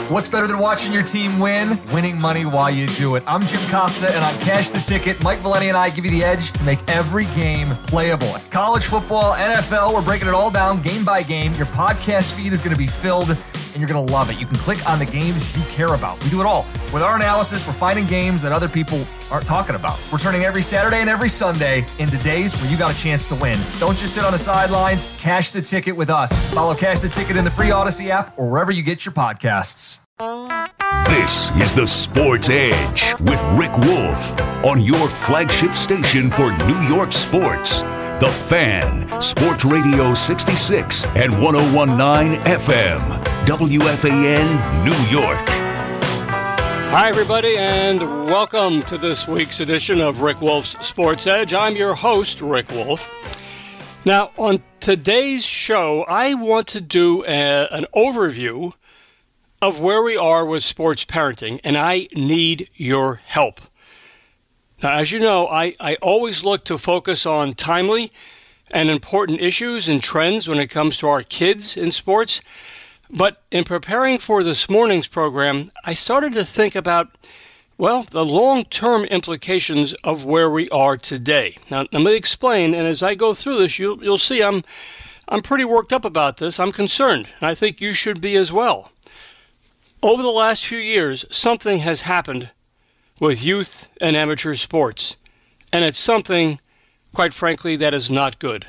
What's better than watching your team win? Winning money while you do it. I'm Jim Costa, and on Cash the Ticket, Mike Valeni and I give you the edge to make every game playable. College football, NFL, we're breaking it all down game by game. Your podcast feed is going to be filled, and you're going to love it. You can click on the games you care about. We do it all. With our analysis, we're finding games that other people aren't talking about. We're turning every Saturday and every Sunday into days where you got a chance to win. Don't just sit on the sidelines. Cash the Ticket with us. Follow Cash the Ticket in the free Odyssey app or wherever you get your podcasts. This is the Sports Edge with Rick Wolf on your flagship station for New York sports. The Fan, Sports Radio 66 and 101.9 FM, WFAN, New York. Hi, everybody, and welcome to this week's edition of Rick Wolf's Sports Edge. I'm your host, Rick Wolf. Now, on today's show, I want to do an overview of where we are with sports parenting, and I need your help. Now, as you know, I always look to focus on timely and important issues and trends when it comes to our kids in sports. But in preparing for this morning's program, I started to think about, well, the long-term implications of where we are today. Now, let me explain, and as I go through this, you'll see I'm pretty worked up about this. I'm concerned, and I think you should be as well. Over the last few years, something has happened with youth and amateur sports, and it's something, quite frankly, that is not good.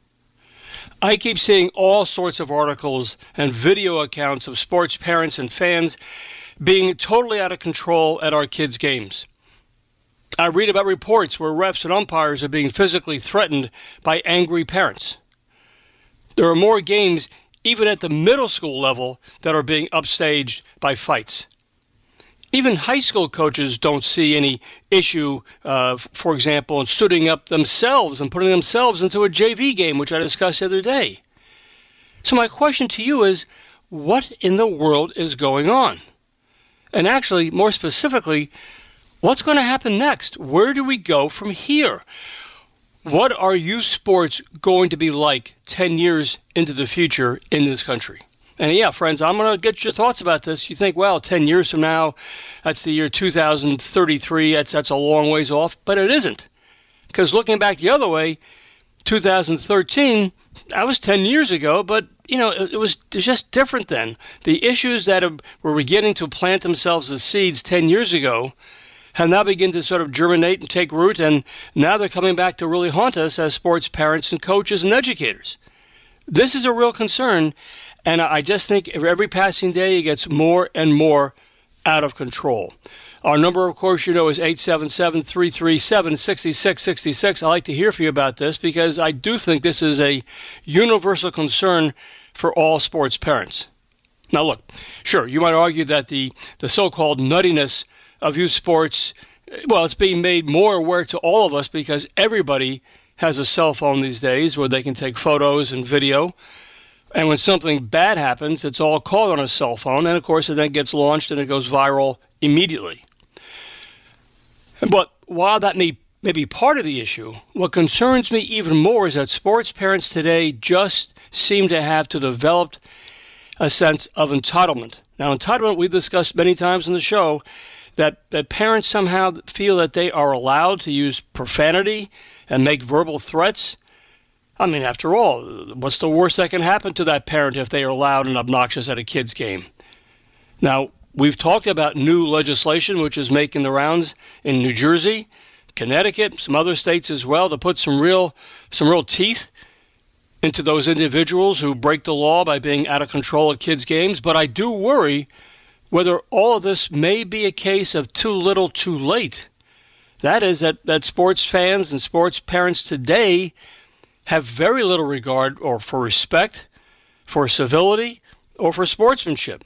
I keep seeing all sorts of articles and video accounts of sports parents and fans being totally out of control at our kids' games. I read about reports where refs and umpires are being physically threatened by angry parents. There are more games even at the middle school level that are being upstaged by fights. Even high school coaches don't see any issue, for example, in suiting up themselves and putting themselves into a JV game, which I discussed the other day. So my question to you is, what in the world is going on? And actually, more specifically, what's going to happen next? Where do we go from here? What are youth sports going to be like 10 years into the future in this country? And yeah, friends, I'm going to get your thoughts about this. You think, well, 10 years from now, that's the year 2033, that's a long ways off, but it isn't. Because looking back the other way, 2013, that was 10 years ago, but, you know, it was just different then. The issues that were beginning to plant themselves as seeds 10 years ago have now begun to sort of germinate and take root, and now they're coming back to really haunt us as sports parents and coaches and educators. This is a real concern, and I just think every passing day it gets more and more out of control. Our number, of course, you know, is 877-337-6666. I'd like to hear from you about this because I do think this is a universal concern for all sports parents. Now, look, sure, you might argue that the so-called nuttiness of youth sports, well, it's being made more aware to all of us because everybody has a cell phone these days where they can take photos and video. And when something bad happens, it's all caught on a cell phone. And, of course, it then gets launched and it goes viral immediately. But while that may be part of the issue, what concerns me even more is that sports parents today just seem to have developed a sense of entitlement. Now, entitlement, we've discussed many times on the show, that parents somehow feel that they are allowed to use profanity and make verbal threats. I mean, after all, what's the worst that can happen to that parent if they are loud and obnoxious at a kid's game? Now, we've talked about new legislation which is making the rounds in New Jersey, Connecticut, some other states as well, to put some real teeth into those individuals who break the law by being out of control at kids' games. But I do worry whether all of this may be a case of too little too late. That is that sports fans and sports parents today have very little regard or for respect, for civility, or for sportsmanship.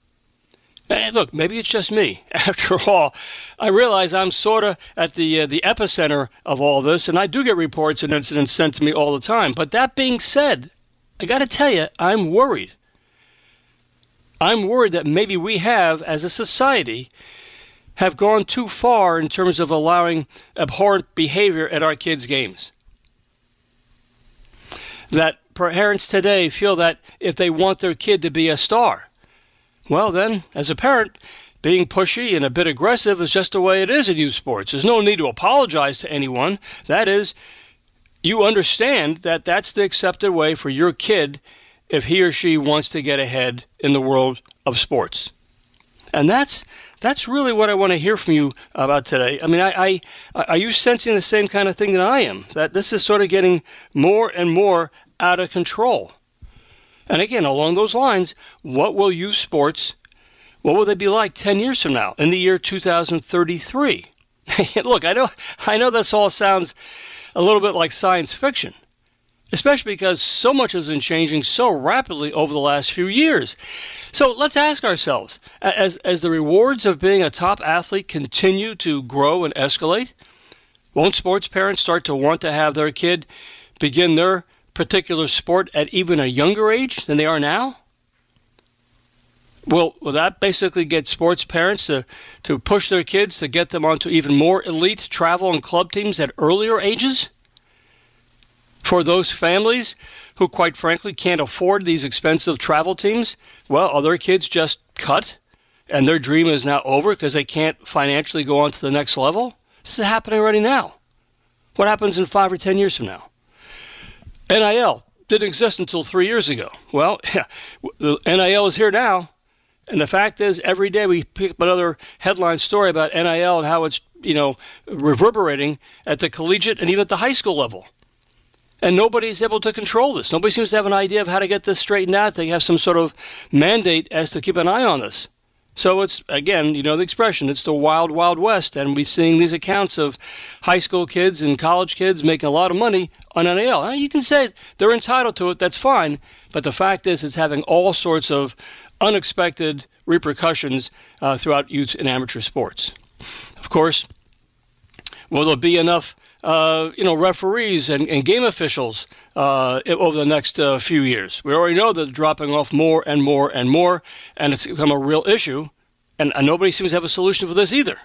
And look, maybe it's just me. After all, I realize I'm sort of at the epicenter of all this, and I do get reports and incidents sent to me all the time. But that being said, I got to tell you, I'm worried. I'm worried that maybe we have, as a society, have gone too far in terms of allowing abhorrent behavior at our kids' games. That parents today feel that if they want their kid to be a star, well then, as a parent, being pushy and a bit aggressive is just the way it is in youth sports. There's no need to apologize to anyone. That is, you understand that that's the accepted way for your kid if he or she wants to get ahead in the world of sports. And that's really what I want to hear from you about today. I mean, are you sensing the same kind of thing that I am? That this is sort of getting more and more out of control. And again, along those lines, what will youth sports, what will they be like 10 years from now, in the year 2033? Look, I know this all sounds a little bit like science fiction, especially because so much has been changing so rapidly over the last few years. So let's ask ourselves, as the rewards of being a top athlete continue to grow and escalate, won't sports parents start to want to have their kid begin their particular sport at even a younger age than they are now? Will that basically get sports parents to push their kids to get them onto even more elite travel and club teams at earlier ages? For those families who, quite frankly, can't afford these expensive travel teams, well, are their kids just cut and their dream is now over because they can't financially go on to the next level? This is happening already now. What happens in 5 or 10 years from now? NIL didn't exist until 3 years ago. Well, the NIL is here now. And the fact is, every day we pick up another headline story about NIL and how it's, reverberating at the collegiate and even at the high school level. And nobody's able to control this. Nobody seems to have an idea of how to get this straightened out. They have some sort of mandate as to keep an eye on this. So it's, again, the expression, it's the wild, wild west. And we're seeing these accounts of high school kids and college kids making a lot of money on NIL. Now, you can say they're entitled to it. That's fine. But the fact is, it's having all sorts of unexpected repercussions throughout youth and amateur sports. Of course, will there be enough referees and game officials over the next few years? We already know that they're dropping off more and more and more, and it's become a real issue, and nobody seems to have a solution for this either.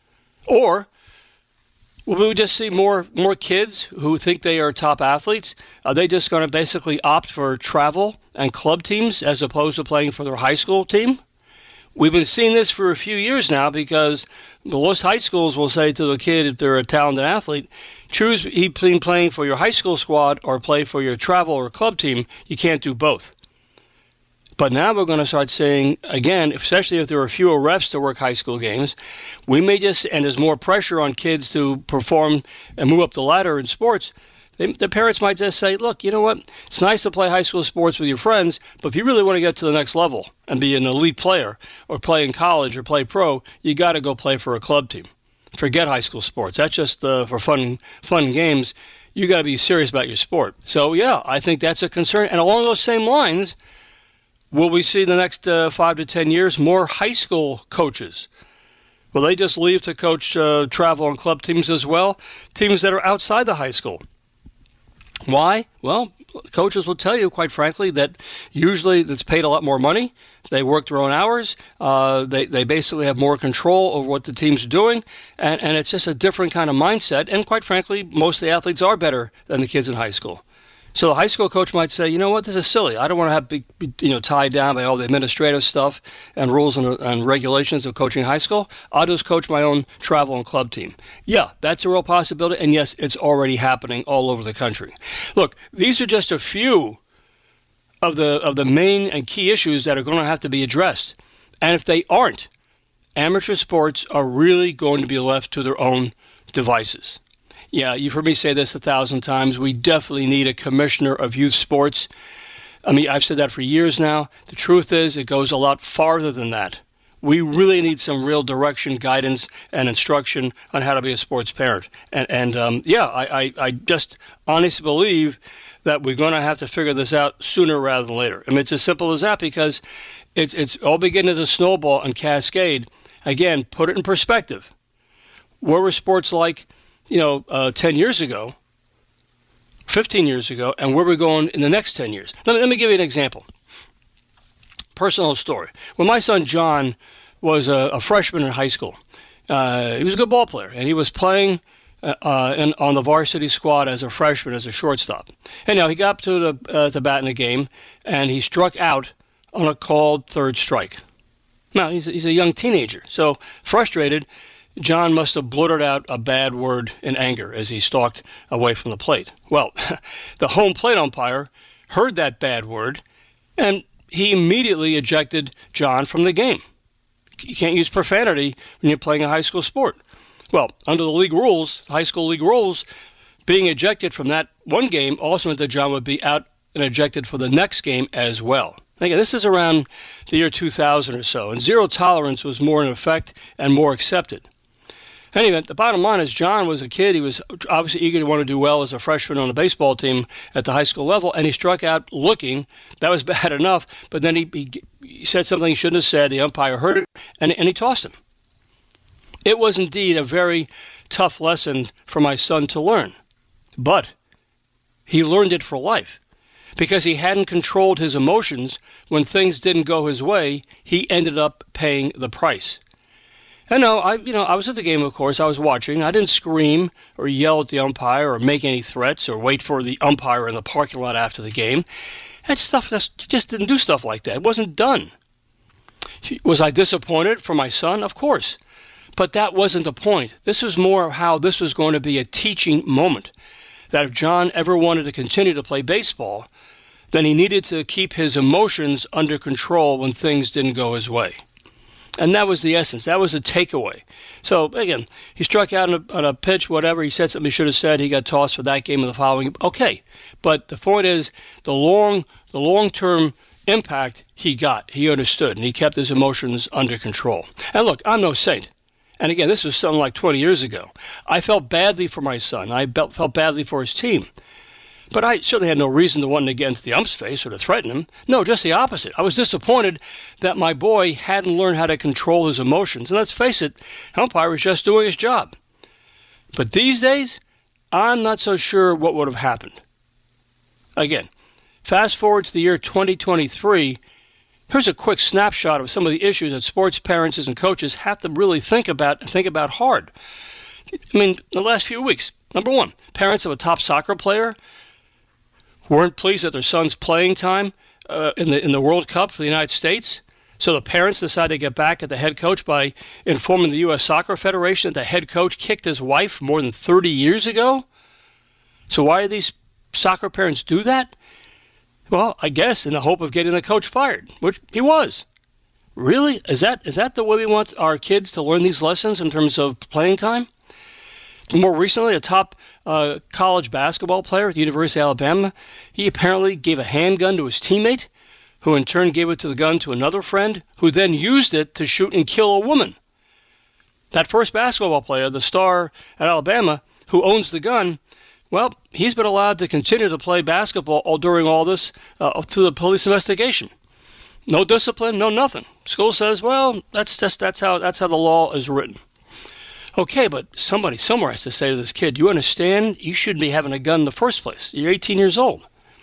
Or will we just see more kids who think they are top athletes? Are they just going to basically opt for travel and club teams as opposed to playing for their high school team? We've been seeing this for a few years now because most high schools will say to the kid, if they're a talented athlete, choose between playing for your high school squad or play for your travel or club team. You can't do both. But now we're going to start saying, again, especially if there are fewer reps to work high school games, we may and there's more pressure on kids to perform and move up the ladder in sports, the parents might just say, look, you know what? It's nice to play high school sports with your friends, but if you really want to get to the next level and be an elite player or play in college or play pro, you got to go play for a club team. Forget high school sports. That's just for fun games. You got to be serious about your sport. So, yeah, I think that's a concern. And along those same lines, will we see in the next 5 to 10 years more high school coaches? Will they just leave to coach travel and club teams as well? Teams that are outside the high school. Why? Well, coaches will tell you, quite frankly, that usually it's paid a lot more money. They work their own hours. They basically have more control over what the team's doing. And it's just a different kind of mindset. And quite frankly, most of the athletes are better than the kids in high school. So the high school coach might say, you know what, this is silly. I don't want to be tied down by all the administrative stuff and rules and regulations of coaching high school. I'll just coach my own travel and club team. Yeah, that's a real possibility. And yes, it's already happening all over the country. Look, these are just a few of the main and key issues that are going to have to be addressed. And if they aren't, amateur sports are really going to be left to their own devices. Yeah, you've heard me say this 1,000 times. We definitely need a commissioner of youth sports. I mean, I've said that for years now. The truth is, it goes a lot farther than that. We really need some real direction, guidance, and instruction on how to be a sports parent. I just honestly believe that we're going to have to figure this out sooner rather than later. I mean, it's as simple as that because it's all beginning to snowball and cascade. Again, put it in perspective. Where were sports like 10 years ago, 15 years ago, and where we're going in the next 10 years. Let me give you an example. Personal story. When my son John was a freshman in high school, he was a good ball player, and he was playing on the varsity squad as a freshman, as a shortstop. And now he got up to the bat in the game, and he struck out on a called third strike. Now, he's a young teenager, so frustrated, John must have blurted out a bad word in anger as he stalked away from the plate. Well, the home plate umpire heard that bad word, and he immediately ejected John from the game. You can't use profanity when you're playing a high school sport. Well, under the league rules, high school league rules, being ejected from that one game also meant that John would be out and ejected for the next game as well. Again, this is around the year 2000 or so, and zero tolerance was more in effect and more accepted. Anyway, the bottom line is John was a kid. He was obviously eager to want to do well as a freshman on the baseball team at the high school level, and he struck out looking. That was bad enough, but then he said something he shouldn't have said. The umpire heard it, and he tossed him. It was indeed a very tough lesson for my son to learn, but he learned it for life. Because he hadn't controlled his emotions when things didn't go his way, he ended up paying the price. And no, I was at the game, of course. I was watching. I didn't scream or yell at the umpire or make any threats or wait for the umpire in the parking lot after the game. That stuff just didn't do stuff like that. It wasn't done. Was I disappointed for my son? Of course. But that wasn't the point. This was more of how this was going to be a teaching moment. That if John ever wanted to continue to play baseball, then he needed to keep his emotions under control when things didn't go his way. And that was the essence. That was the takeaway. So, again, he struck out on a pitch, whatever. He said something he should have said. He got tossed for that game and the following. Okay. But the point is, the long-term impact he got, he understood, and he kept his emotions under control. And look, I'm no saint. And again, this was something like 20 years ago. I felt badly for my son. I felt badly for his team. But I certainly had no reason to want to get into the ump's face or to threaten him. No, just the opposite. I was disappointed that my boy hadn't learned how to control his emotions. And let's face it, the umpire was just doing his job. But these days, I'm not so sure what would have happened. Again, fast forward to the year 2023, here's a quick snapshot of some of the issues that sports parents and coaches have to really think about hard. I mean, the last few weeks. Number one, parents of a top soccer player weren't pleased at their son's playing time in the World Cup for the United States. So the parents decided to get back at the head coach by informing the U.S. Soccer Federation that the head coach kicked his wife more than 30 years ago. So why do these soccer parents do that? Well, I guess in the hope of getting the coach fired, which he was. Really? Is that the way we want our kids to learn these lessons in terms of playing time? More recently, a top college basketball player at the University of Alabama, he apparently gave a handgun to his teammate, who in turn gave it to the gun to another friend, who then used it to shoot and kill a woman. That first basketball player, the star at Alabama, who owns the gun, well, he's been allowed to continue to play basketball during all this through the police investigation. No discipline, no nothing. School says, well, that's how the law is written. Okay, but somebody somewhere has to say to this kid, you understand? You shouldn't be having a gun in the first place. You're 18 years old.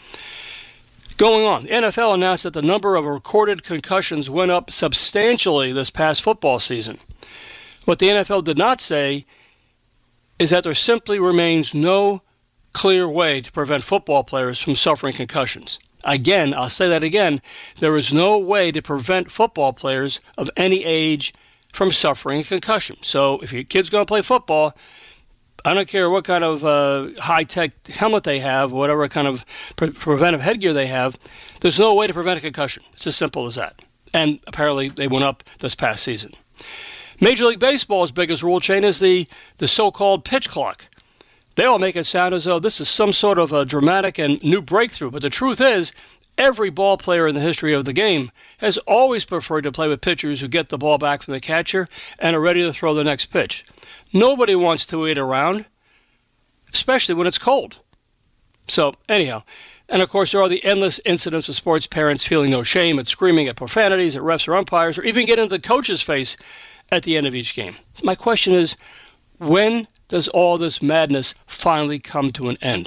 Going on, the NFL announced that the number of recorded concussions went up substantially this past football season. What the NFL did not say is that there simply remains no clear way to prevent football players from suffering concussions. Again, I'll say that again, there is no way to prevent football players of any age from suffering a concussion. So if your kid's going to play football, I don't care what kind of high-tech helmet they have, whatever kind of preventive headgear they have, there's no way to prevent a concussion. It's as simple as that. And apparently they went up this past season. Major League Baseball's biggest rule change is the so-called pitch clock. They all make it sound as though this is some sort of a dramatic and new breakthrough. But the truth is, every ball player in the history of the game has always preferred to play with pitchers who get the ball back from the catcher and are ready to throw the next pitch. Nobody wants to wait around, especially when it's cold. So, anyhow, and of course there are the endless incidents of sports parents feeling no shame at screaming at profanities at refs or umpires, or even getting into the coach's face at the end of each game. My question is, when does all this madness finally come to an end?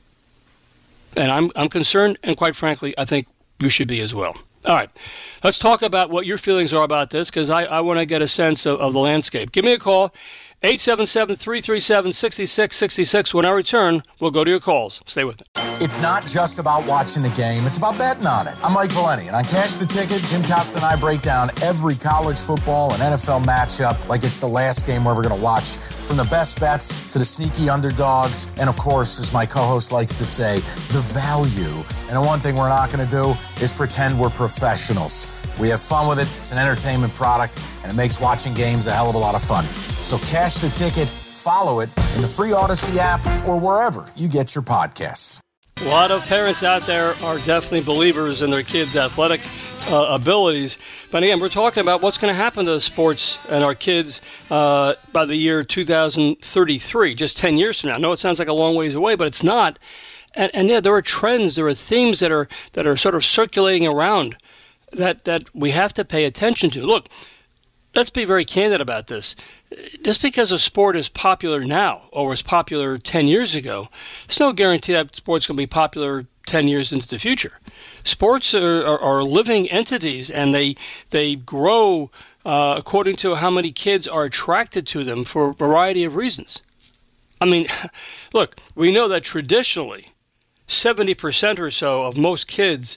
And I'm concerned, and quite frankly, I think you should be as well. All right, let's talk about what your feelings are about this, because I want to get a sense of the landscape. Give me a call, 877-337-6666. When I return, we'll go to your calls. Stay with me. It's not just about watching the game. It's about betting on it. I'm Mike Valeni, and on Cash the Ticket, Jim Costa and I break down every college football and NFL matchup like it's the last game we're ever going to watch. From the best bets to the sneaky underdogs, and of course, as my co-host likes to say, the value. And the one thing we're not going to do is pretend we're professionals. We have fun with it. It's an entertainment product, and it makes watching games a hell of a lot of fun. So Cash the Ticket, follow it in the free Odyssey app or wherever you get your podcasts. A lot of parents out there are definitely believers in their kids' athletic abilities. But again, we're talking about what's going to happen to sports and our kids by the year 2033, just 10 years from now. I know it sounds like a long ways away, but it's not. And yeah, there are trends, there are themes that are sort of circulating around that we have to pay attention to. Look, let's be very candid about this. Just because a sport is popular now or was popular 10 years ago, there's no guarantee that sport's going to be popular 10 years into the future. Sports are living entities, and they grow according to how many kids are attracted to them for a variety of reasons. I mean, look, we know that traditionally 70% or so of most kids,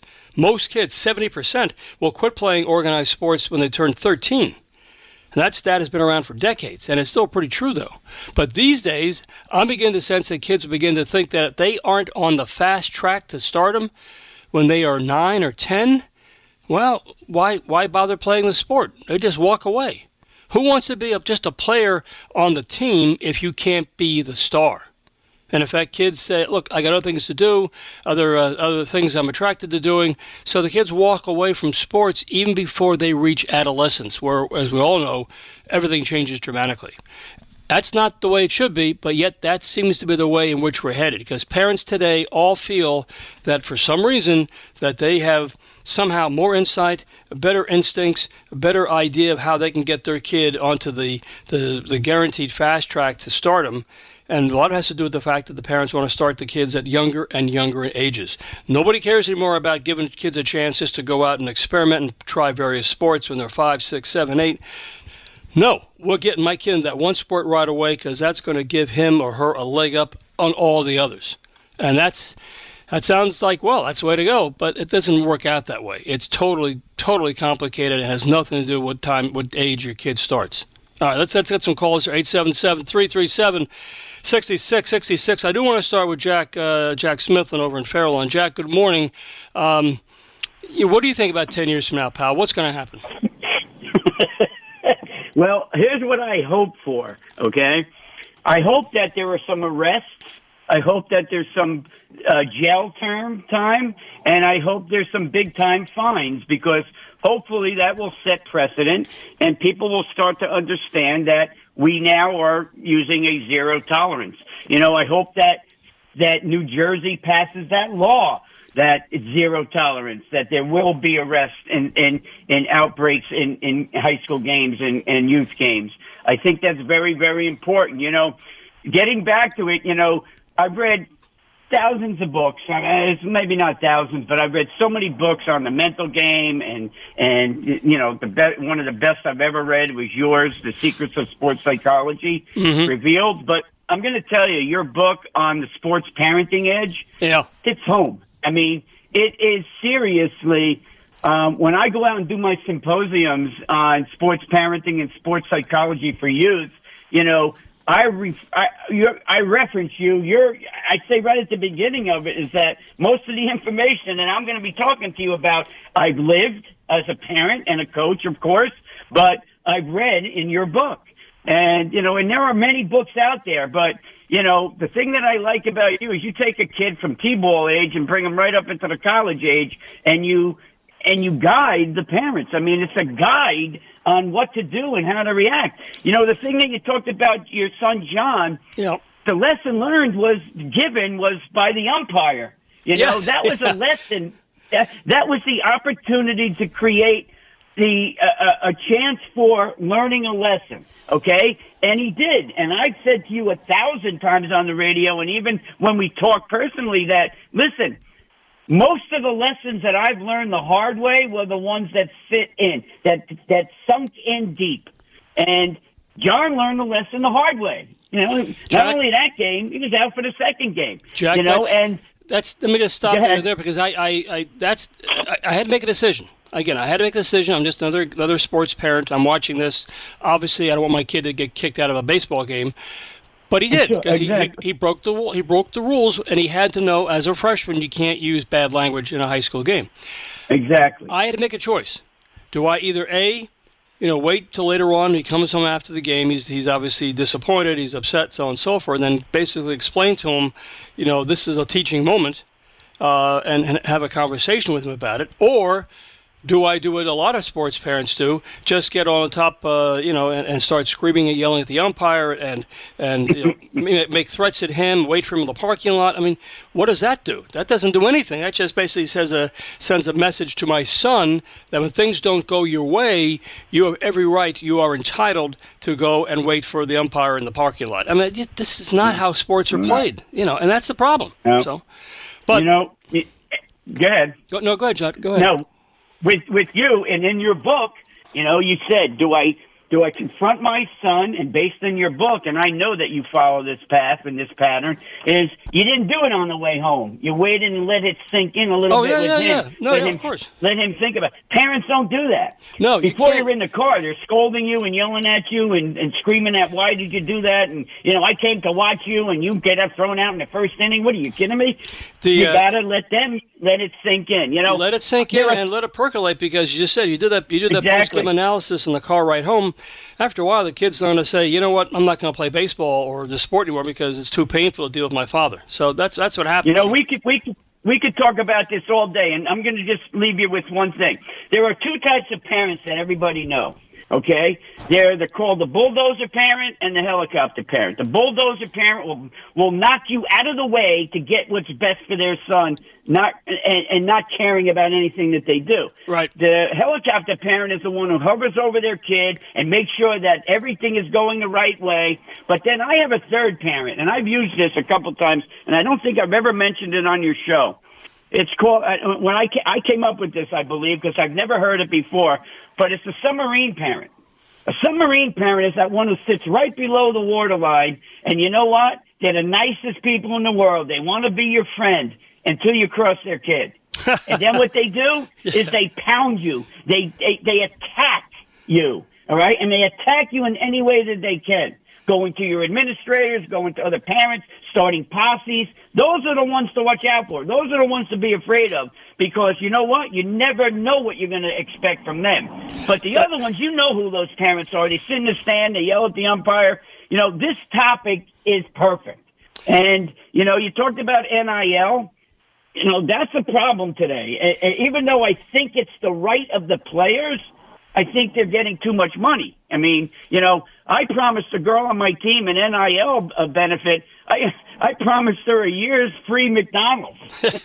70%, will quit playing organized sports when they turn 13. And that stat has been around for decades, and it's still pretty true, though. But these days, I'm beginning to sense that kids begin to think that if they aren't on the fast track to stardom when they are 9 or 10, well, why bother playing the sport? They just walk away. Who wants to be just a player on the team if you can't be the star? And in fact, kids say, look, I got other things to do, other things I'm attracted to doing. So the kids walk away from sports even before they reach adolescence, where, as we all know, everything changes dramatically. That's not the way it should be, but yet that seems to be the way in which we're headed, because parents today all feel that for some reason that they have somehow more insight, better instincts, a better idea of how they can get their kid onto the guaranteed fast track to stardom. And a lot has to do with the fact that the parents want to start the kids at younger and younger ages. Nobody cares anymore about giving kids a chance just to go out and experiment and try various sports when they're 5, 6, 7, 8. No, we're getting my kid into that one sport right away because that's going to give him or her a leg up on all the others. And that sounds like, well, that's the way to go, but it doesn't work out that way. It's totally, totally complicated. It has nothing to do with what age your kid starts. All right, let's get some calls here. 877-337-6666. I do want to start with Jack Smithland over in Fairlawn. Jack, good morning. What do you think about 10 years from now, pal? What's going to happen? Well, here's what I hope for, okay? I hope that there are some arrests. I hope that there's some jail time, and I hope there's some big-time fines, because hopefully that will set precedent, and people will start to understand that we now are using a zero tolerance. You know, I hope that New Jersey passes that law, that it's zero tolerance, that there will be arrests and outbreaks in high school games and youth games. I think that's very, very important. You know, getting back to it, you know, I've read thousands of books. It's maybe not thousands, but I've read so many books on the mental game, and you know, one of the best I've ever read was yours, The Secrets of Sports Psychology, Revealed. But I'm going to tell you, your book on the sports parenting edge, hits home. I mean, it is seriously, when I go out and do my symposiums on sports parenting and sports psychology for youth, you know, I reference you. I'd say right at the beginning of it is that most of the information that I'm going to be talking to you about, I've lived as a parent and a coach, of course, but I've read in your book. And, you know, and there are many books out there, but, you know, the thing that I like about you is you take a kid from T-ball age and bring them right up into the college age, and you guide the parents. I mean, it's a guide on what to do and how to react. You know, the thing that you talked about your son, John, the lesson learned was by the umpire. You know, that was a lesson. That was the opportunity to create a chance for learning a lesson, okay? And he did. And I've said to you 1,000 times on the radio, and even when we talk personally, that, listen, most of the lessons that I've learned the hard way were the ones that fit in, that sunk in deep. And John learned the lesson the hard way. Jack, not only that game, he was out for the second game. Jack, let me just stop there because I had to make a decision. Again, I had to make a decision. I'm just another sports parent. I'm watching this. Obviously, I don't want my kid to get kicked out of a baseball game. But he did, because he broke the rules, and he had to know as a freshman you can't use bad language in a high school game. Exactly. I had to make a choice. Do I either wait till later on, he comes home after the game, he's obviously disappointed, he's upset, so on and so forth, and then basically explain to him, this is a teaching moment, and have a conversation with him about it, or do I do what a lot of sports parents do, just get on top, and start screaming and yelling at the umpire and make threats at him, wait for him in the parking lot? I mean, what does that do? That doesn't do anything. That just basically sends a message to my son that when things don't go your way, you have every right, you are entitled to go and wait for the umpire in the parking lot. I mean, this is not how sports are played, and that's the problem. No. So, but go ahead. No, go ahead, John. Go ahead. No. With you, and in your book, you said, do I confront my son? And based on your book, and I know that you follow this path and this pattern, is you didn't do it on the way home. You waited and let it sink in a little bit with him. Yeah. No, of course. Let him think about it. Parents don't do that. No, Before you're in the car, they're scolding you and yelling at you and screaming at, why did you do that? And, I came to watch you, and you get up thrown out in the first inning. What, are you kidding me? You got to let it sink in. Let it sink in and let it percolate, because you just said you do that post-game analysis in the car ride home. After a while, the kid's going to say, you know what, I'm not going to play baseball or the sport anymore because it's too painful to deal with my father. So that's what happens. We could talk about this all day, and I'm going to just leave you with one thing. There are two types of parents that everybody knows. Okay, they're called the bulldozer parent and the helicopter parent. The bulldozer parent will knock you out of the way to get what's best for their son, not caring about anything that they do. Right. The helicopter parent is the one who hovers over their kid and makes sure that everything is going the right way. But then I have a third parent, and I've used this a couple times, and I don't think I've ever mentioned it on your show. It's called, when I came up with this, I believe, because I've never heard it before, but it's the submarine parent. A submarine parent is that one who sits right below the waterline, and you know what? They're the nicest people in the world. They want to be your friend until you cross their kid. And then what they do is they pound you. They attack you, all right? And they attack you in any way that they can. Going to your administrators, going to other parents, starting posses. Those are the ones to watch out for. Those are the ones to be afraid of, because you know what? You never know what you're going to expect from them. But the other ones, you know who those parents are. They sit in the stand, they yell at the umpire. This topic is perfect. And, you talked about NIL. That's a problem today. Even though I think it's the right of the players, I think they're getting too much money. I mean, I promised a girl on my team an NIL benefit. I promised her a year's free McDonald's,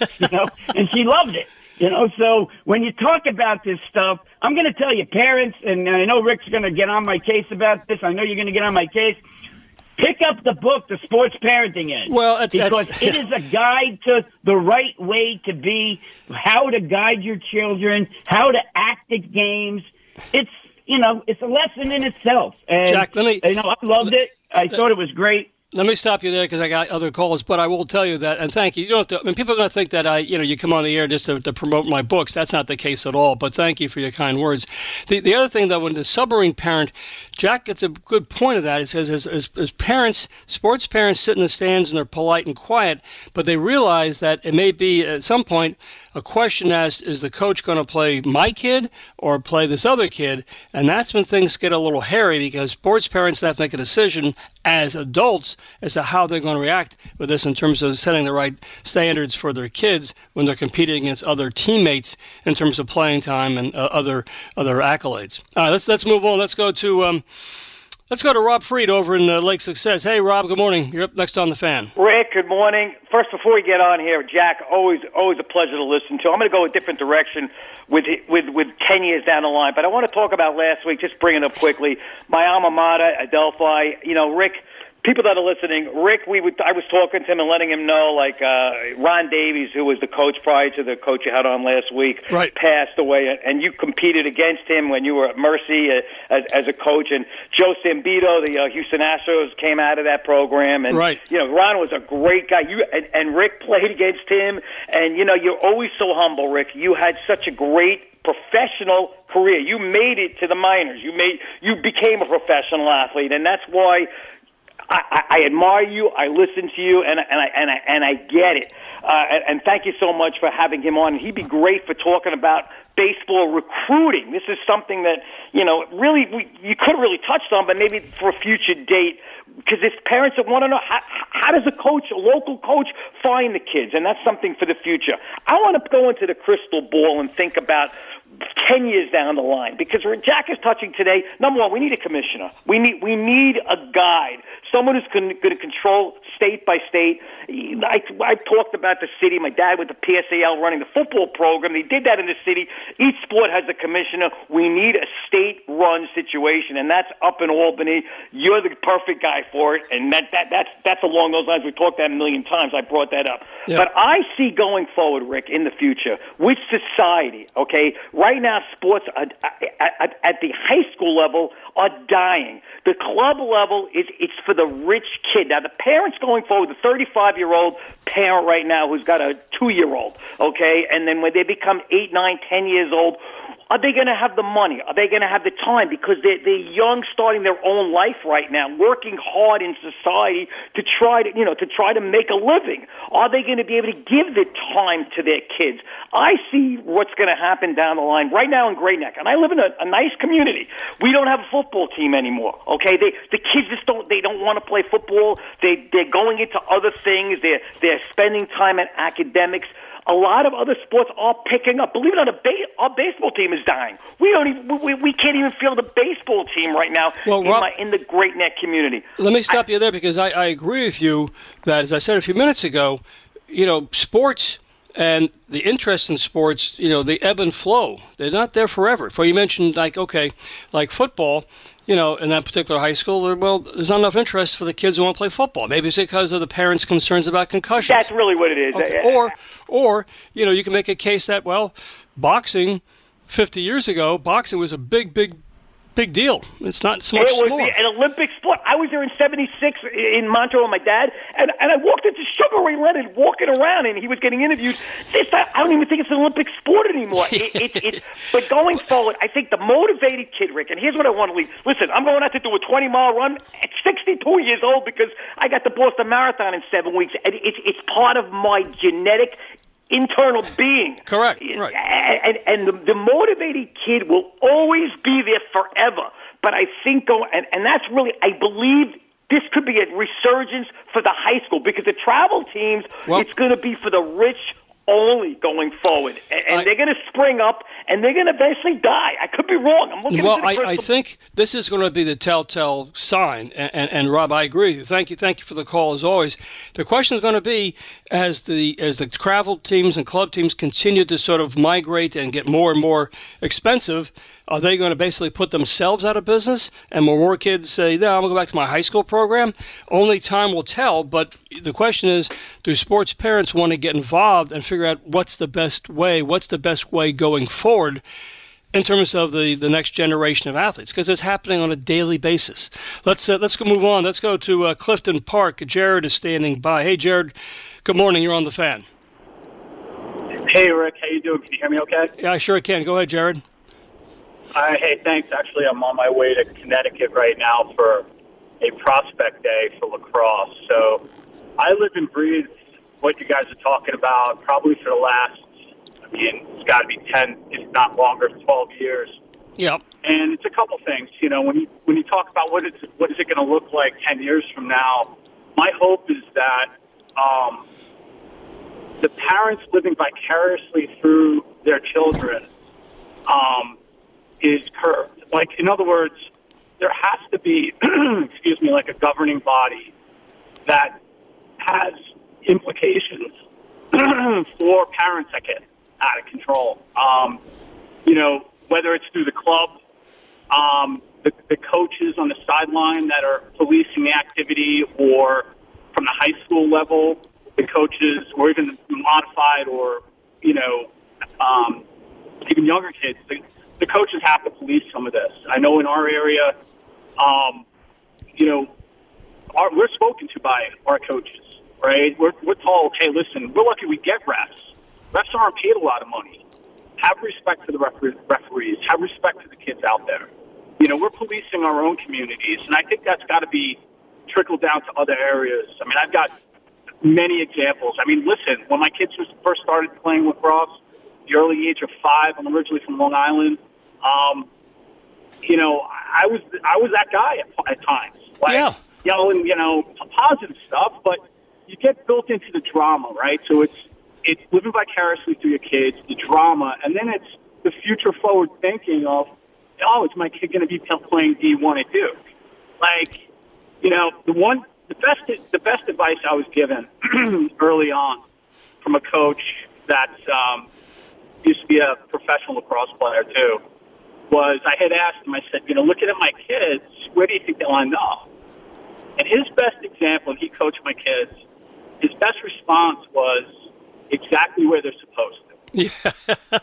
and she loved it. So when you talk about this stuff, I'm going to tell you, parents, and I know Rick's going to get on my case about this. I know you're going to get on my case. Pick up the book, The Sports Parenting Edge. Well, because it is a guide to the right way to be, how to guide your children, how to act at games. It's a lesson in itself. And, Jack, I loved it. I thought it was great. Let me stop you there because I got other calls, but I will tell you that, and thank you. You don't have to, people are going to think that you come on the air just to promote my books. That's not the case at all. But thank you for your kind words. The other thing, though, when the submarine parent, Jack gets a good point of that. It says as parents, sports parents sit in the stands and they're polite and quiet, but they realize that it may be at some point a question as, is the coach going to play my kid or play this other kid? And that's when things get a little hairy, because sports parents have to make a decision as adults as to how they're going to react with this in terms of setting the right standards for their kids when they're competing against other teammates in terms of playing time and other accolades. All right, let's move on. Let's go to Rob Freed over in Lake Success. Hey, Rob, good morning. You're up next on The Fan. Rick, good morning. First, before we get on here, Jack, always a pleasure to listen to. I'm going to go a different direction with 10 years down the line, but I want to talk about last week, just bring it up quickly. My alma mater, Adelphi, Rick, people that are listening, Rick, I was talking to him and letting him know, like Ron Davies, who was the coach prior to the coach you had on last week, right, passed away, and you competed against him when you were at Mercy as a coach. And Joe Sambito, the Houston Astros, came out of that program, and right. Ron was a great guy. And Rick played against him, and you're always so humble, Rick. You had such a great professional career. You made it to the minors. You became a professional athlete, and that's why I admire you. I listen to you, and I get it. And thank you so much for having him on. He'd be great for talking about baseball recruiting. This is something that really you could have really touched on, but maybe for a future date. Because there's parents that want to know how does a local coach, find the kids, and that's something for the future. I want to go into the crystal ball and think about 10 years down the line, because Jack is touching today. Number one, we need a commissioner. We need a guide, someone who's going to control state by state. I talked about the city. My dad with the PSAL running the football program. They did that in the city. Each sport has a commissioner. We need a state-run situation, and that's up in Albany. You're the perfect guy for it, and that's along those lines. We talked that a million times. I brought that up. Yeah. But I see going forward, Rick, in the future, with society, okay, right now sports at the high school level are dying. The club level, it's for the rich kid. Now, the parents going forward, the 35-year-old parent right now who's got a 2-year-old, okay, and then when they become 8, 9, 10 years old, are they going to have the money? Are they going to have the time? Because they're young, starting their own life right now, working hard in society to try to make a living. Are they going to be able to give the time to their kids? I see what's going to happen down the line right now in Great Neck, and I live in a nice community. We don't have a football team anymore. Okay, the kids just don't want to play football. They're going into other things. They're spending time in academics. A lot of other sports are picking up. Believe it or not, our baseball team is dying. We can't even field a baseball team right now in the Great Neck community. Let me stop you there, because I agree with you that, as I said a few minutes ago, sports and the interest in sports, they ebb and flow. They're not there forever. For you mentioned, like football, in that particular high school, there's not enough interest for the kids who want to play football. Maybe it's because of the parents' concerns about concussions. That's really what it is. Okay. Or you can make a case that, boxing, 50 years ago, boxing was a big deal. It's not so much smaller. It was an Olympic sport. I was there in '76 in Montreux with my dad, and I walked into Sugar Ray Leonard walking around, and he was getting interviewed. I don't even think it's an Olympic sport anymore. But going forward, I think the motivated kid, Rick, and here's what I want to leave. Listen, I'm going out to do a 20-mile run at 62 years old because I got the Boston Marathon in 7 weeks. And it's part of my genetic internal being. Correct. Right. And the motivated kid will always be there forever. But I think, and that's really, I believe this could be a resurgence for the high school, because the travel teams, it's going to be for the rich only going forward. And they're going to spring up, and they're going to eventually die. I could be wrong. I'm looking at I think this is going to be the telltale sign. And Rob, I agree with you. Thank you for the call, as always. The question is going to be, as the travel teams and club teams continue to sort of migrate and get more and more expensive, are they going to basically put themselves out of business? And more kids say, no, I'm going to go back to my high school program? Only time will tell. But the question is, do sports parents want to get involved and figure out what's the best way going forward in terms of the next generation of athletes? Because it's happening on a daily basis. Let's go move on. Let's go to Clifton Park. Jared is standing by. Hey, Jared. Good morning. You're on the Fan. Hey, Rick. How you doing? Can you hear me okay? Yeah, I sure can. Go ahead, Jared. Hey, thanks. Actually, I'm on my way to Connecticut right now for a prospect day for lacrosse. So I live and breathe what you guys are talking about probably for the last, it's got to be 10, if not longer, 12 years. Yep. And it's a couple things. When you talk about what is it going to look like 10 years from now, my hope is that the parents living vicariously through their children is curbed. Like, in other words, there has to be, like a governing body that has implications for parents that get out of control. Whether it's through the club, the coaches on the sideline that are policing the activity, or from the high school level, the coaches, or even modified, or even younger kids, the coaches have to police some of this. I know in our area, we're spoken to by our coaches, right? We're told, hey, listen, we're lucky we get refs. Refs aren't paid a lot of money. Have respect for the referees. Have respect for the kids out there. We're policing our own communities, and I think that's got to be trickled down to other areas. I mean, I've got many examples. I mean, listen, when my kids first started playing lacrosse, the early age of 5, I'm originally from Long Island. I was that guy at times, yelling, positive stuff. But you get built into the drama, right? So it's living vicariously through your kids, the drama, and then it's the future forward thinking of, is my kid going to be playing D1 at Duke? The best advice I was given early on from a coach that used to be a professional lacrosse player too, was I had asked him, I said, looking at my kids, where do you think they'll end up? And his best example, and he coached my kids, his best response was exactly where they're supposed to. Yeah.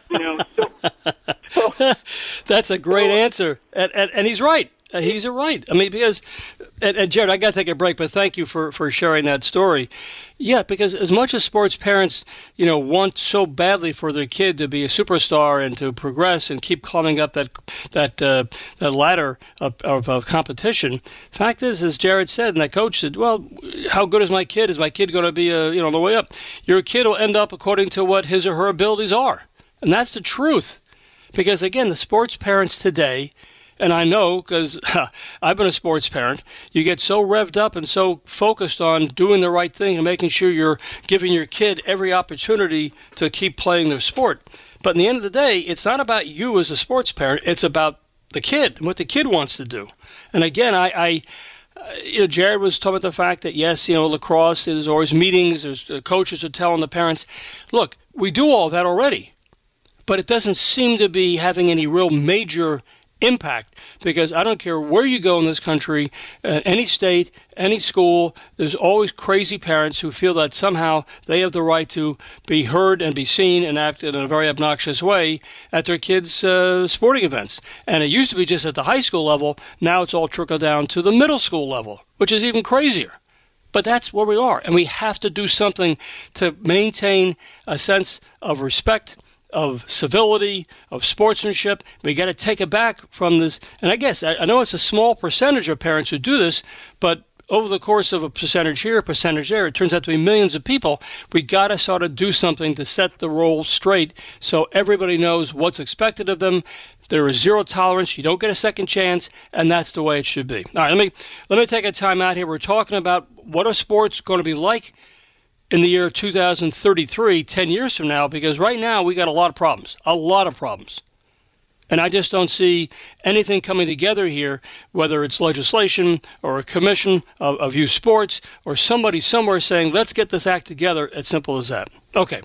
That's a great answer. And he's right. He's right. I mean, because, and Jared, I got to take a break, but thank you for sharing that story. Yeah, because as much as sports parents, want so badly for their kid to be a superstar and to progress and keep climbing up that ladder of competition, the fact is, as Jared said, and that coach said, well, how good is my kid? Is my kid going to be, on the way up? Your kid will end up according to what his or her abilities are. And that's the truth. Because, again, the sports parents today, and I know because I've been a sports parent, you get so revved up and so focused on doing the right thing and making sure you're giving your kid every opportunity to keep playing their sport. But in the end of the day, it's not about you as a sports parent. It's about the kid and what the kid wants to do. And again, Jared was talking about the fact that, yes, lacrosse, there's always meetings, there's coaches are telling the parents, look, we do all that already. But it doesn't seem to be having any real major impact, because I don't care where you go in this country, any state, any school, there's always crazy parents who feel that somehow they have the right to be heard and be seen and act in a very obnoxious way at their kids' sporting events. And it used to be just at the high school level. Now it's all trickled down to the middle school level, which is even crazier. But that's where we are, and we have to do something to maintain a sense of respect, of civility, of sportsmanship. We got to take it back from this. And I guess, I know it's a small percentage of parents who do this, but over the course of a percentage here, a percentage there, it turns out to be millions of people. We got to sort of do something to set the role straight so everybody knows what's expected of them. There is zero tolerance. You don't get a second chance, and that's the way it should be. All right, let me take a time out here. We're talking about what are sports going to be like in the year 2033, 10 years from now, because right now we got a lot of problems. And I just don't see anything coming together here, whether it's legislation or a commission of youth sports or somebody somewhere saying, let's get this act together. As simple as that. Okay.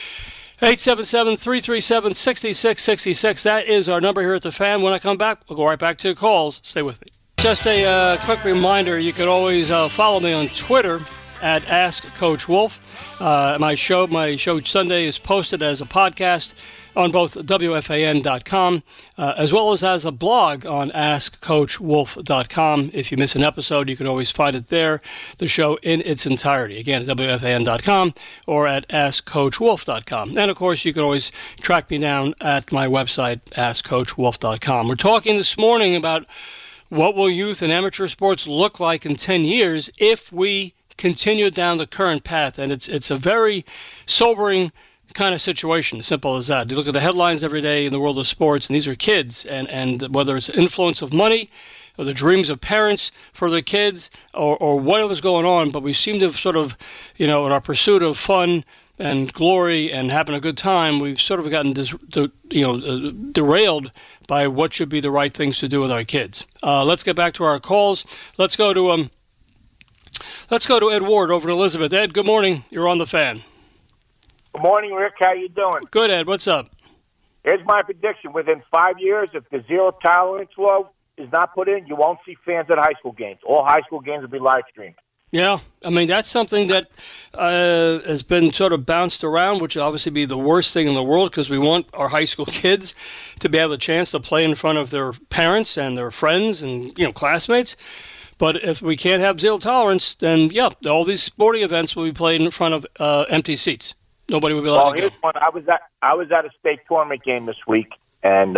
877-337-6666. That is our number here at The Fan. When I come back, we'll go right back to calls. Stay with me. Just a quick reminder, you can always follow me on Twitter at Ask Coach Wolf. My show Sunday is posted as a podcast on both WFAN.com as well as a blog on AskCoachWolf.com. If you miss an episode, you can always find it there, the show in its entirety. Again, at WFAN.com or at AskCoachWolf.com. And, of course, you can always track me down at my website, AskCoachWolf.com. We're talking this morning about what will youth and amateur sports look like in 10 years if we continue down the current path. And it's a very sobering kind of situation, simple as that. You look at the headlines every day in the world of sports, and these are kids, and whether it's the influence of money or the dreams of parents for their kids or whatever's going on, but we seem to have sort of, in our pursuit of fun and glory and having a good time, we've sort of gotten derailed by what should be the right things to do with our kids. Let's get back to our calls. Let's go to Ed Ward over in Elizabeth. Ed, good morning. You're on The Fan. Good morning, Rick. How you doing? Good, Ed. What's up? Here's my prediction. Within 5 years, if the zero tolerance law is not put in, you won't see fans at high school games. All high school games will be live streamed. Yeah, I mean, that's something that has been sort of bounced around, which would obviously be the worst thing in the world because we want our high school kids to be able a chance to play in front of their parents and their friends and, classmates. But if we can't have zero tolerance, then, yeah, all these sporting events will be played in front of empty seats. Nobody will be allowed to go. Here's one. I was at a state tournament game this week, and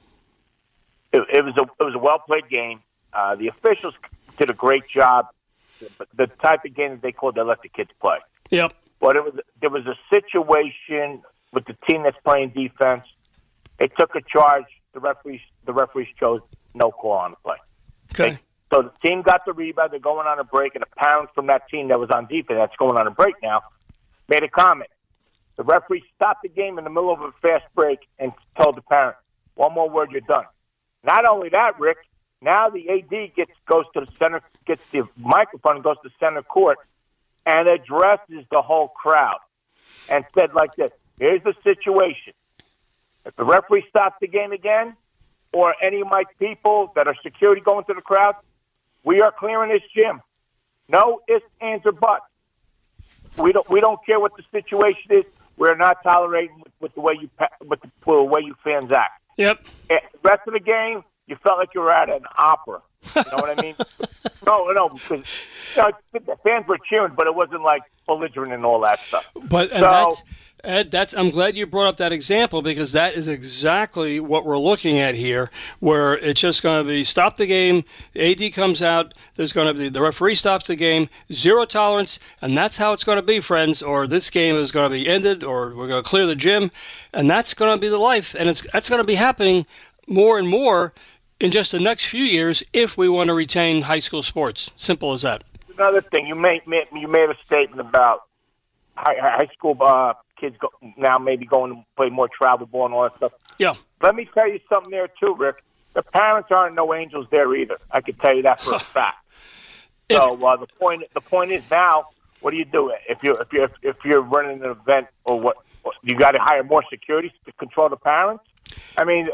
it was a well-played game. The officials did a great job. The type of game that they let the kids play. Yep. But there was a situation with the team that's playing defense. They took a charge. The referees chose no call on the play. Okay. So the team got the rebound. They're going on a break, and a parent from that team that was on defense, that's going on a break now, made a comment. The referee stopped the game in the middle of a fast break and told the parent, "One more word, you're done." Not only that, Rick. Now the AD goes to the center, gets the microphone and goes to center court and addresses the whole crowd and said like this, "Here's the situation. If the referee stops the game again or any of my people that are security going to the crowd, we are clearing this gym. No ifs, ands, or buts. We don't care what the situation is. We're not tolerating with the way you fans act." Yep. The rest of the game, you felt like you were at an opera. You know what I mean? No, because the fans were cheering, but it wasn't like belligerent and all that stuff. I'm glad you brought up that example because that is exactly what we're looking at here, where it's just going to be stop the game, the AD comes out, there's going to be the referee stops the game, zero tolerance, and that's how it's going to be, friends, or this game is going to be ended, or we're going to clear the gym, and that's going to be the life, and that's going to be happening more and more in just the next few years if we want to retain high school sports. Simple as that. Another thing, you made a statement about high school kids now maybe going to play more travel ball and all that stuff. Yeah. Let me tell you something there too, Rick. The parents aren't no angels there either. I can tell you that for a fact. So the point is now, what do you do if you're running an event or what? You got to hire more security to control the parents. I mean,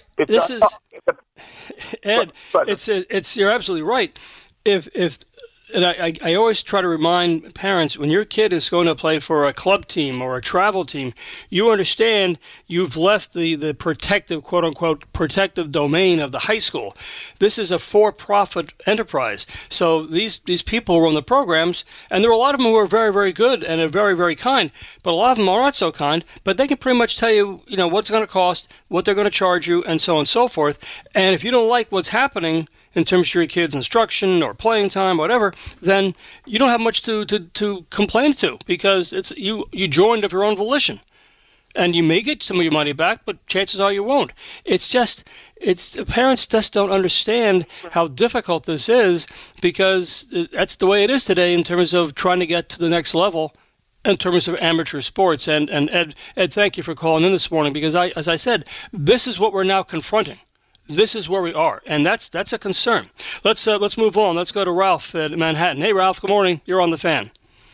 Ed. You're absolutely right. And I always try to remind parents, when your kid is going to play for a club team or a travel team, you understand you've left the protective, quote-unquote, protective domain of the high school. This is a for-profit enterprise. So these people run the programs, and there are a lot of them who are very, very good and are very, very kind, but a lot of them are not so kind, but they can pretty much tell you, what's going to cost, what they're going to charge you, and so on and so forth. And if you don't like what's happening in terms of your kid's instruction or playing time, whatever, then you don't have much to complain to because it's you joined of your own volition. And you may get some of your money back, but chances are you won't. Parents just don't understand how difficult this is because that's the way it is today in terms of trying to get to the next level in terms of amateur sports. And Ed, thank you for calling in this morning because as I said, this is what we're now confronting. This is where we are, and that's a concern. Let's move on. Let's go to Ralph at Manhattan. Hey, Ralph. Good morning. You're on the Fan.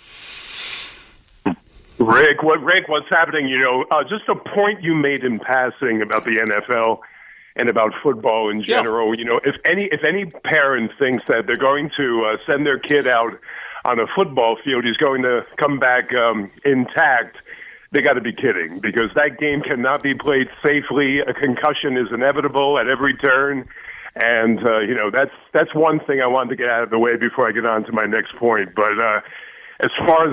Rick, what's happening? Just a point you made in passing about the NFL and about football in general. Yeah. If any parent thinks that they're going to send their kid out on a football field, he's going to come back intact. They got to be kidding because that game cannot be played safely. A concussion is inevitable at every turn. And, that's one thing I wanted to get out of the way before I get on to my next point. But as far as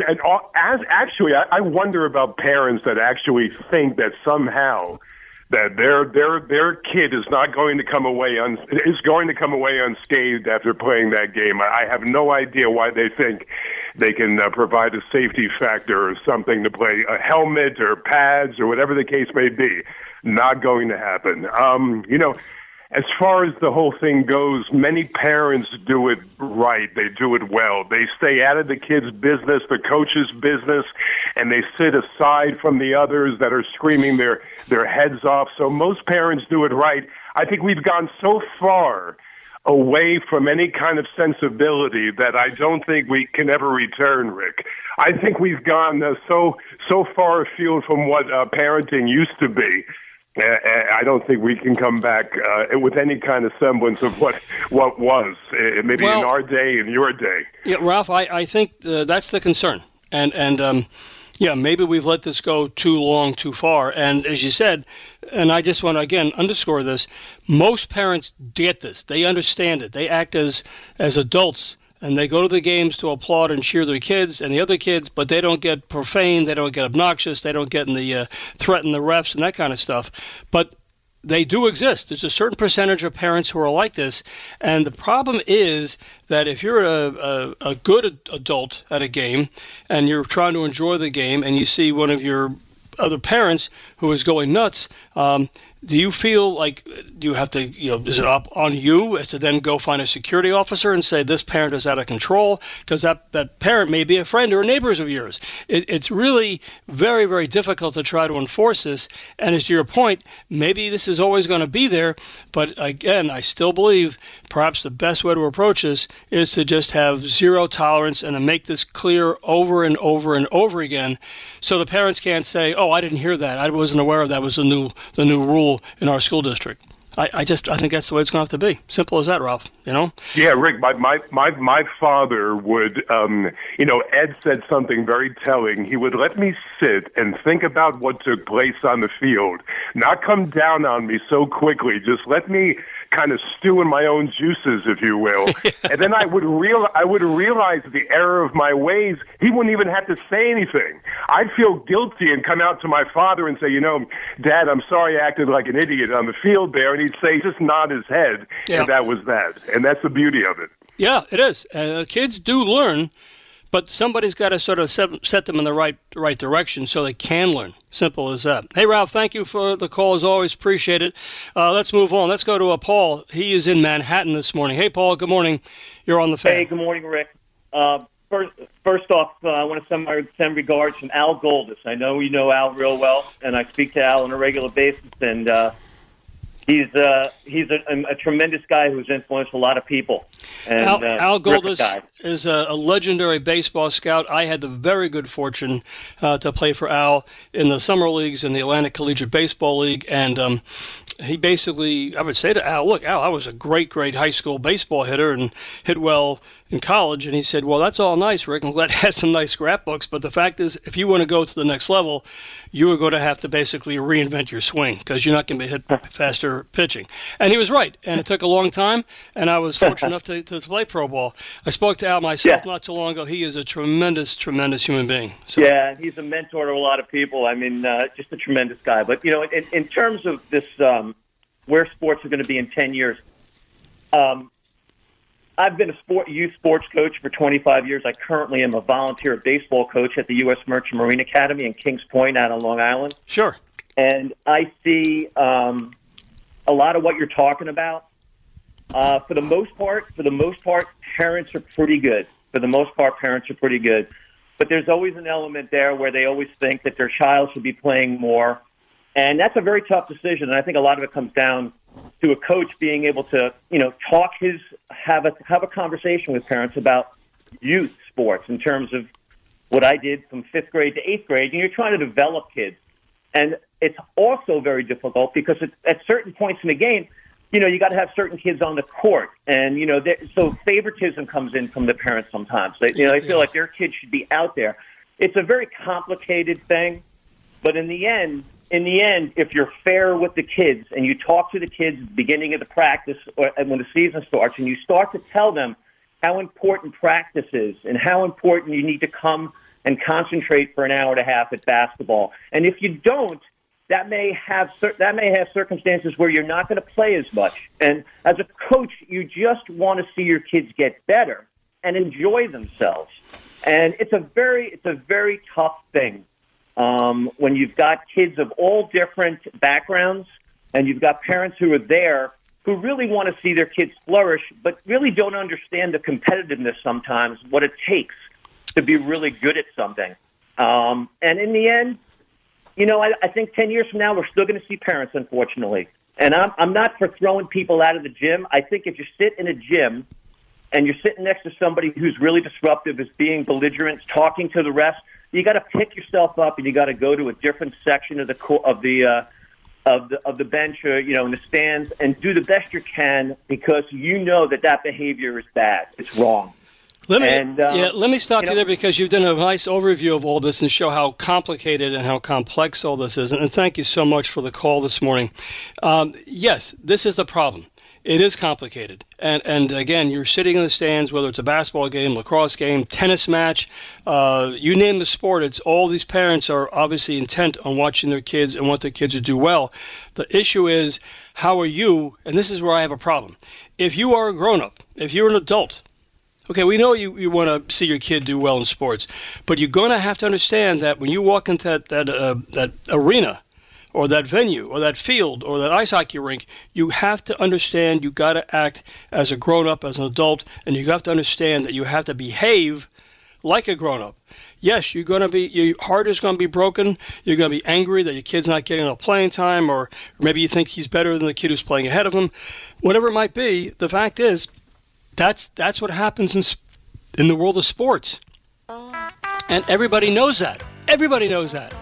I wonder about parents that actually think that somehow that their kid is not going to come away unscathed after playing that game. I have no idea why they think they can provide a safety factor or something to play a helmet or pads or whatever the case may be. Not going to happen. As far as the whole thing goes, many parents do it right. They do it well. They stay out of the kid's business, the coach's business, and they sit aside from the others that are screaming their heads off. So most parents do it right. I think we've gone so far away from any kind of sensibility that I don't think we can ever return, Rick. I think we've gone so far afield from what parenting used to be I don't think we can come back with any kind of semblance of what was. Maybe in our day, in your day. Yeah, Ralph, I think that's the concern. And yeah, maybe we've let this go too long, too far. And as you said, and I just want to, again, underscore this, most parents get this. They understand it. They act as adults. And they go to the games to applaud and cheer their kids and the other kids, but they don't get profane, they don't get obnoxious, they don't get in the threaten the refs and that kind of stuff. But they do exist. There's a certain percentage of parents who are like this, and the problem is that if you're a good adult at a game and you're trying to enjoy the game and you see one of your other parents who is going nuts, do you feel like you have to, is it up on you to then go find a security officer and say this parent is out of control? Because that parent may be a friend or a neighbor of yours. It's really very, very difficult to try to enforce this. And as to your point, maybe this is always going to be there. But again, I still believe perhaps the best way to approach this is to just have zero tolerance and to make this clear over and over and over again, so the parents can't say, "Oh, I didn't hear that. I wasn't aware of that. Was the new rule in our school district." I think that's the way it's going to have to be. Simple as that, Ralph. Yeah, Rick. My father would, Ed said something very telling. He would let me sit and think about what took place on the field, not come down on me so quickly. Just let me kind of stew in my own juices, if you will. And then I would realize the error of my ways. He wouldn't even have to say anything. I'd feel guilty and come out to my father and say, Dad, I'm sorry I acted like an idiot on the field there. And he'd say, just nod his head. Yeah. And that was that. And that's the beauty of it. Yeah, it is. Kids do learn, but somebody's got to sort of set them in the right direction so they can learn. Simple as that. Hey, Ralph, thank you for the call as always. Appreciate it. Let's move on. Let's go to Paul. He is in Manhattan this morning. Hey, Paul, good morning. You're on the Fan. Hey, good morning, Rick. First off, I want to send regards from Al Goldis. I know you know Al real well, and I speak to Al on a regular basis, and he's a tremendous guy who's influenced a lot of people. And, Al Goldis is a legendary baseball scout. I had the very good fortune to play for Al in the summer leagues in the Atlantic Collegiate Baseball League, and he basically, I would say to Al, look, Al, I was a great high school baseball hitter and hit well in college. And he said, well, that's all nice, Rick. I'm glad he has some nice scrapbooks. But the fact is, if you want to go to the next level, you are going to have to basically reinvent your swing because you're not going to be hit faster pitching. And he was right. And it took a long time. And I was fortunate enough to play pro ball. I spoke to Al myself not too long ago. He is a tremendous, tremendous human being. So. Yeah, he's a mentor to a lot of people. I mean, just a tremendous guy. But, in terms of this, where sports are going to be in 10 years, I've been a youth sports coach for 25 years. I currently am a volunteer baseball coach at the U.S. Merchant Marine Academy in Kings Point out on Long Island. Sure. And I see a lot of what you're talking about. For the most part, parents are pretty good. But there's always an element there where they always think that their child should be playing more. And that's a very tough decision. And I think a lot of it comes down to a coach being able to, have a conversation with parents about youth sports in terms of what I did from 5th grade to 8th grade. And you're trying to develop kids. And it's also very difficult because at certain points in the game, you got to have certain kids on the court. And, so favoritism comes in from the parents sometimes. They feel like their kids should be out there. It's a very complicated thing. But in the end, if you're fair with the kids and you talk to the kids at the beginning of the practice or when the season starts and you start to tell them how important practice is and how important you need to come and concentrate for an hour and a half at basketball. And if you don't, that may have circumstances where you're not going to play as much. And as a coach, you just want to see your kids get better and enjoy themselves. And it's a very tough thing. When you've got kids of all different backgrounds and you've got parents who are there who really want to see their kids flourish, but really don't understand the competitiveness sometimes, what it takes to be really good at something. And in the end, I think 10 years from now, we're still going to see parents, unfortunately. And I'm not for throwing people out of the gym. I think if you sit in a gym and you're sitting next to somebody who's really disruptive, is being belligerent, talking to the rest, you got to pick yourself up and you got to go to a different section of the of the bench or, in the stands, and do the best you can, because you know that behavior is bad. It's wrong. Let me stop you there, because you've done a nice overview of all this and show how complicated and how complex all this is. And thank you so much for the call this morning. Yes, this is the problem. It is complicated. And again, you're sitting in the stands, whether it's a basketball game, lacrosse game, tennis match, you name the sport. It's all these parents are obviously intent on watching their kids and want their kids to do well. The issue is, how are you, and this is where I have a problem. If you are a grown-up, if you're an adult, okay, we know you want to see your kid do well in sports, but you're going to have to understand that when you walk into that arena, or that venue, or that field, or that ice hockey rink, you have to understand you got to act as a grown-up, as an adult, and you have to understand that you have to behave like a grown-up. Yes, your heart is going to be broken. You're going to be angry that your kid's not getting enough playing time, or maybe you think he's better than the kid who's playing ahead of him. Whatever it might be, the fact is, that's what happens in the world of sports. And everybody knows that. Everybody knows that.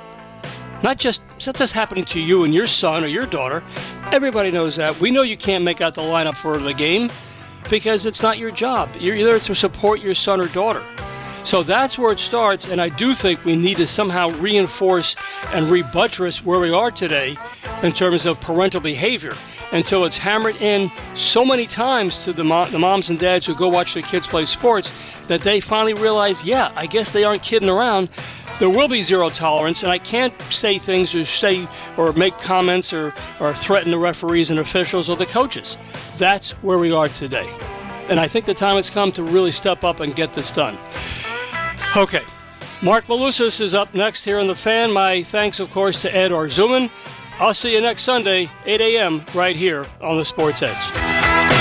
It's not just happening to you and your son or your daughter. Everybody knows that. We know you can't make out the lineup for the game because it's not your job. You're there to support your son or daughter. So that's where it starts, and I do think we need to somehow reinforce and rebuttress where we are today in terms of parental behavior until it's hammered in so many times to the moms and dads who go watch their kids play sports that they finally realize, yeah, I guess they aren't kidding around. There will be zero tolerance, and I can't say things or make comments or threaten the referees and officials or the coaches. That's where we are today. And I think the time has come to really step up and get this done. Okay, Mark Malusis is up next here on The Fan. My thanks, of course, to Ed Arzuman. I'll see you next Sunday, 8 a.m., right here on the Sports Edge.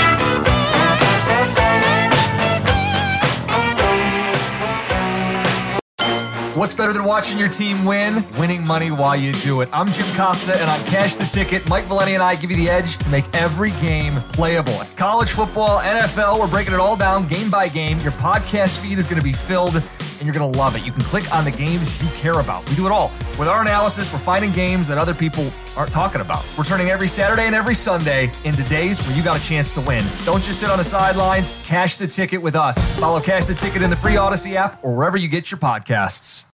What's better than watching your team win? Winning money while you do it. I'm Jim Costa, and on Cash the Ticket, Mike Valeni and I give you the edge to make every game playable. College football, NFL, we're breaking it all down game by game. Your podcast feed is going to be filled, and you're going to love it. You can click on the games you care about. We do it all. With our analysis, we're finding games that other people aren't talking about. We're turning every Saturday and every Sunday into days where you got a chance to win. Don't just sit on the sidelines. Cash the Ticket with us. Follow Cash the Ticket in the free Odyssey app or wherever you get your podcasts.